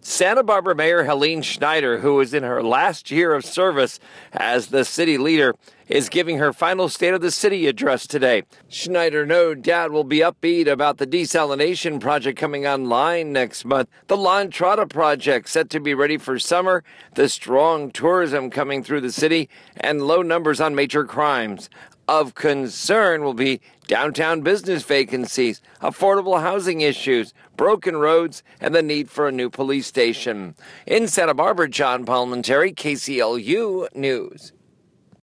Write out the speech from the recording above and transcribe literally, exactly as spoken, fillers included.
Santa Barbara Mayor Helene Schneider, who is in her last year of service as the city leader, is giving her final State of the City address today. Schneider no doubt will be upbeat about the desalination project coming online next month, the La Entrada project set to be ready for summer, the strong tourism coming through the city, and low numbers on major crimes. Of concern will be downtown business vacancies, affordable housing issues, broken roads, and the need for a new police station. In Santa Barbara, John Palmentary, K C L U News.